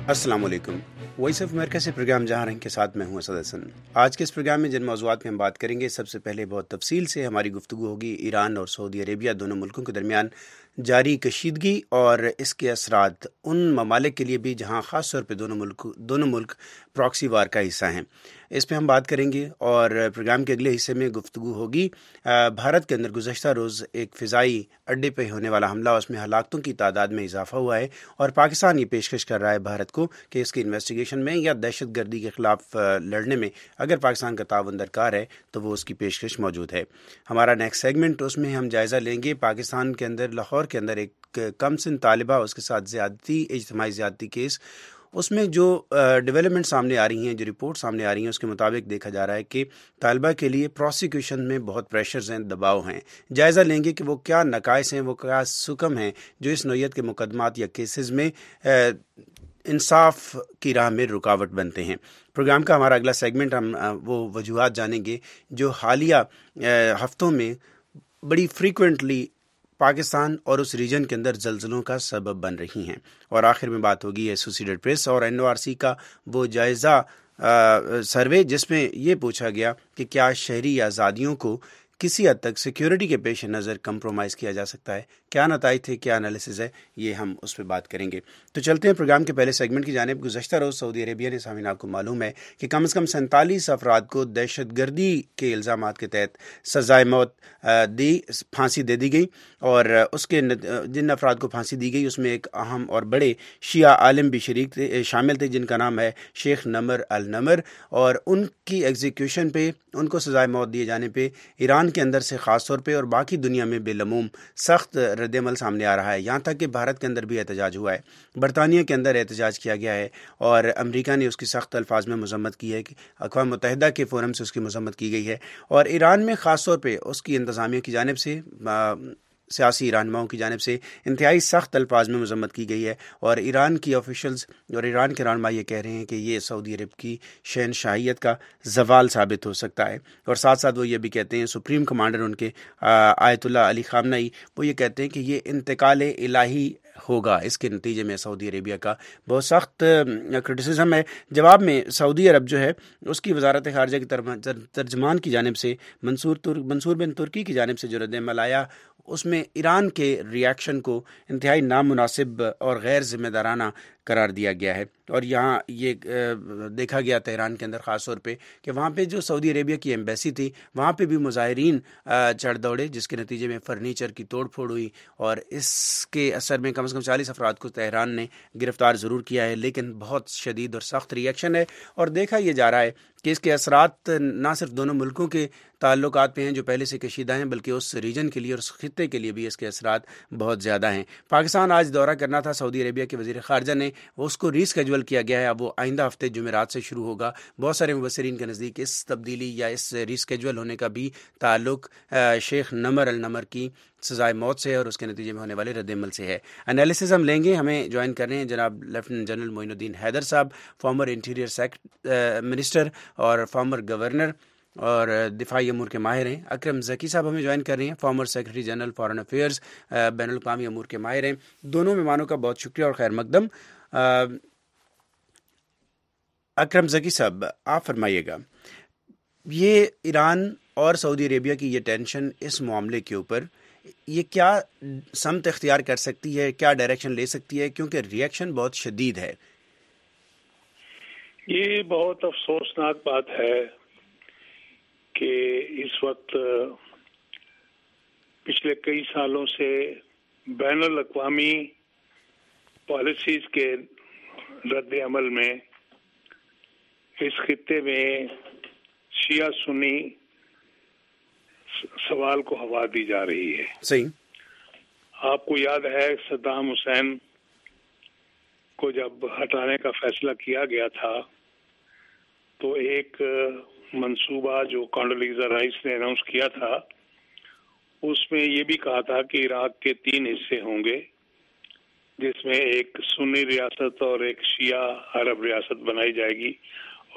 السلام علیکم۔ Voice of America سے پروگرام جہاں رنگ کے ساتھ میں ہوں اسد حسن۔ آج کے اس پروگرام میں جن موضوعات پہ ہم بات کریں گے، سب سے پہلے بہت تفصیل سے ہماری گفتگو ہوگی ایران اور سعودی عربیہ دونوں ملکوں کے درمیان جاری کشیدگی اور اس کے اثرات ان ممالک کے لیے بھی جہاں خاص طور پہ دونوں ملک پراکسی وار کا حصہ ہیں، اس پہ ہم بات کریں گے۔ اور پروگرام کے اگلے حصے میں گفتگو ہوگی بھارت کے اندر گزشتہ روز ایک فضائی اڈے پہ ہونے والا حملہ، اس میں ہلاکتوں کی تعداد میں اضافہ ہوا ہے، اور پاکستان یہ پیشکش کر رہا ہے بھارت کو کہ اس کی انویسٹیگیشن میں یا دہشت گردی کے خلاف لڑنے میں اگر پاکستان کا تعاون درکار ہے تو وہ اس کی پیشکش موجود ہے۔ ہمارا نیکسٹ سیگمنٹ، اس میں ہم جائزہ لیں گے پاکستان کے اندر لاہور کے اندر ایک کم سن طالبہ، اس کے ساتھ زیادتی، اجتماعی زیادتی کیس، اس میں جو ڈیولپمنٹ سامنے آ رہی ہیں، جو رپورٹ سامنے آ رہی ہیں، اس کے مطابق دیکھا جا رہا ہے کہ طالبہ کے لیے پروسیکیوشن میں بہت پریشرز ہیں، دباؤ ہیں۔ جائزہ لیں گے کہ وہ کیا نقائص ہیں، وہ کیا سکم ہیں جو اس نوعیت کے مقدمات یا کیسز میں انصاف کی راہ میں رکاوٹ بنتے ہیں۔ پروگرام کا ہمارا اگلا سیگمنٹ ہم وہ وجوہات جانیں گے جو حالیہ ہفتوں میں بڑی فریکوینٹلی پاکستان اور اس ریجن کے اندر زلزلوں کا سبب بن رہی ہیں، اور آخر میں بات ہوگی ایسوسیٹڈ پریس اور NORC کا وہ جائزہ سروے جس میں یہ پوچھا گیا کہ کیا شہری آزادیوں کو کسی حد تک سیکیورٹی کے پیش نظر کمپرومائز کیا جا سکتا ہے، کیا نتائج تھے، کیا انالیسز ہے، یہ ہم اس پہ بات کریں گے۔ تو چلتے ہیں پروگرام کے پہلے سیگمنٹ کی جانب۔ گزشتہ روز سعودی عربیہ نے، سامعین آپ کو معلوم ہے کہ کم از کم 47 افراد کو دہشت گردی کے الزامات کے تحت سزائے موت پھانسی دے دی گئی، اور اس کے جن افراد کو پھانسی دی گئی اس میں ایک اہم اور بڑے شیعہ عالم بھی شامل تھے جن کا نام ہے شیخ نمر النمر، اور ان کی ایگزیکیوشن پہ، ان کو سزائے موت دیے جانے پہ ایران کے اندر سے خاص طور پہ اور باقی دنیا میں بے لموم سخت رد عمل سامنے آ رہا ہے، یہاں تک کہ بھارت کے اندر بھی احتجاج ہوا ہے، برطانیہ کے اندر احتجاج کیا گیا ہے، اور امریکہ نے اس کی سخت الفاظ میں مذمت کی ہے، کہ اقوام متحدہ کے فورم سے اس کی مذمت کی گئی ہے، اور ایران میں خاص طور پہ اس کی انتظامیہ کی جانب سے، سیاسی رہنماؤں کی جانب سے انتہائی سخت الفاظ میں مذمت کی گئی ہے، اور ایران کی آفیشلز اور ایران کے رہنما یہ کہہ رہے ہیں کہ یہ سعودی عرب کی شہنشاہیت کا زوال ثابت ہو سکتا ہے، اور ساتھ ساتھ وہ یہ بھی کہتے ہیں، سپریم کمانڈر ان کے آیت اللہ علی خامنئی، وہ یہ کہتے ہیں کہ یہ انتقال الہی ہوگا، اس کے نتیجے میں سعودی عربیہ کا بہت سخت کرٹیسزم ہے۔ جواب میں سعودی عرب جو ہے اس کی وزارت خارجہ کی ترجمان کی جانب سے منصور بن ترکی کی جانب سے جو رد عمل آیا، اس میں ایران کے ریاکشن کو انتہائی نامناسب اور غیر ذمہ دارانہ قرار دیا گیا ہے، اور یہاں یہ دیکھا گیا تہران کے اندر خاص طور پہ کہ وہاں پہ جو سعودی عربیہ کی ایمبیسی تھی وہاں پہ بھی مظاہرین چڑھ دوڑے، جس کے نتیجے میں فرنیچر کی توڑ پھوڑ ہوئی، اور اس کے اثر میں کم از کم 40 افراد کو تہران نے گرفتار ضرور کیا ہے، لیکن بہت شدید اور سخت ریاکشن ہے، اور دیکھا یہ جا رہا ہے کہ اس کے اثرات نہ صرف دونوں ملکوں کے تعلقات پہ ہیں جو پہلے سے کشیدہ ہیں، بلکہ اس ریجن کے لیے اور اس خطے کے لیے بھی اس کے اثرات بہت زیادہ ہیں۔ پاکستان آج دورہ کرنا تھا سعودی عربیہ کے وزیر خارجہ نے، اس کو ری اسکیجول کیا گیا ہے، اب وہ آئندہ ہفتے جمعرات سے شروع ہوگا۔ بہت سارے مبصرین کے نزدیک اس تبدیلی یا اس ری اسکیجول ہونے کا بھی تعلق شیخ نمر النمر کی سزائے موت سے اور اس کے نتیجے میں ہونے والے رد عمل سے ہے۔ انالیسز ہم لیں گے، ہمیں جوائن کر رہے ہیں جناب لیفٹیننٹ جنرل معین الدین حیدر صاحب، فارمر انٹیریئر منسٹر اور فارمر گورنر اور دفاعی امور کے ماہر ہیں۔ اکرم ذکی صاحب ہمیں جوائن کر رہے ہیں، former secretary general foreign affairs, بین الاقوامی امور کے ماہر ہیں۔ دونوں مہمانوں کا بہت شکریہ اور خیر مقدم۔ اکرم ذکی صاحب، آپ فرمائیے گا، یہ ایران اور سعودی عربیہ کی یہ ٹینشن اس معاملے کے اوپر یہ کیا سمت اختیار کر سکتی ہے، کیا ڈائریکشن لے سکتی ہے، کیونکہ ریئیکشن بہت شدید ہے؟ یہ بہت افسوسناک بات ہے کہ اس وقت پچھلے کئی سالوں سے بین الاقوامی پالیسیز کے رد عمل میں اس خطے میں شیعہ سنی سوال کو ہوا دی جا رہی ہے۔ صحیح۔ آپ کو یاد ہے صدام حسین کو جب ہٹانے کا فیصلہ کیا گیا تھا تو ایک منصوبہ جو کانڈولیزا رائس نے اناؤنس کیا تھا اس میں یہ بھی کہا تھا کہ عراق کے 3 حصے ہوں گے، جس میں ایک سنی ریاست اور ایک شیعہ عرب ریاست بنائی جائے گی،